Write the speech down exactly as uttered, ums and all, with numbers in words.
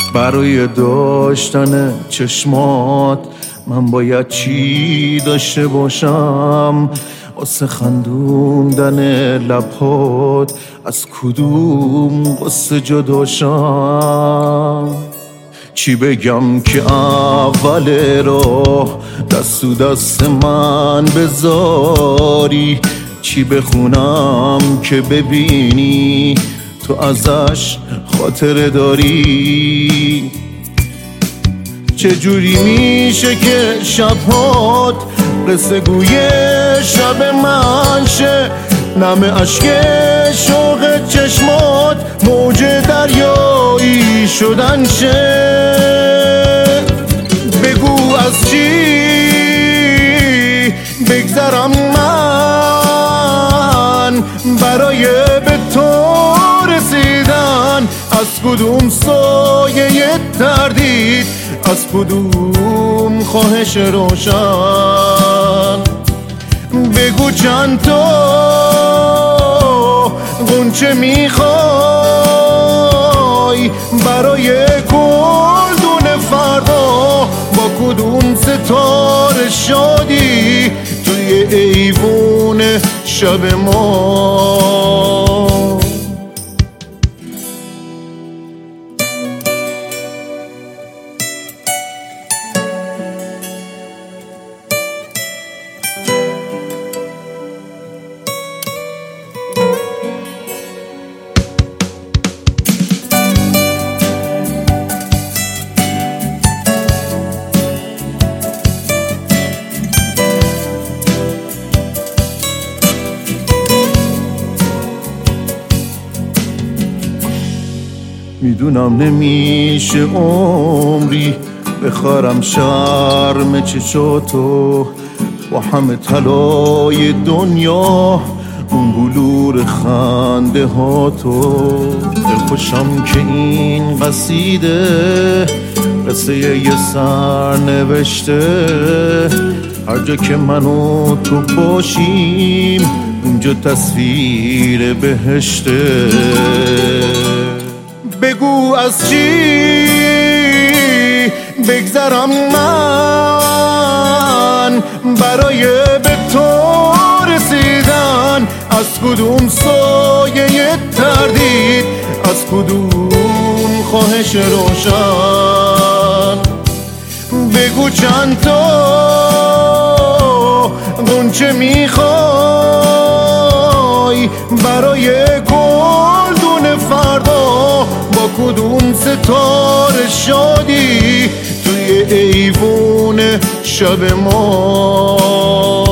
برای داشتن چشمات من باید چی داشته باشم؟ واسه خندوندن لبات از کدوم قصه جداشم؟ چی بگم که اول راه دست و دست من بذاری؟ چی بخونم که ببینی تو ازش خاطره داری؟ چجوری میشه که شبهات قصه گوی شب من شه؟ نم عشق شوق چشمات موج دریایی شدن شه؟ بگو از چی بگذرم من برای به تو رسیدن؟ از کدوم سایه تردید، از کدوم خواهش روشن؟ بگو چند تا غنچه میخوای برای گلدون فردا؟ با کدوم ستاره شادی توی ایوون شب ما؟ میدونم نمیشه عمری بخارم شرم چشاتو، با همه طلای دنیا اون بلور خنده ها تو. دلخوشم که این قصیده قصه یه سر نوشته، هر جا که من و تو باشیم اونجا تصویر بهشته. بگو از چی بگذرم من برای به تو رسیدن؟ از کدوم سایه تردید، از کدوم خواهش روشن؟ بگو چند تا غنچه میخوای برای گلدون فردا؟ با کدوم ستاره شادی توی ایوون شب ما؟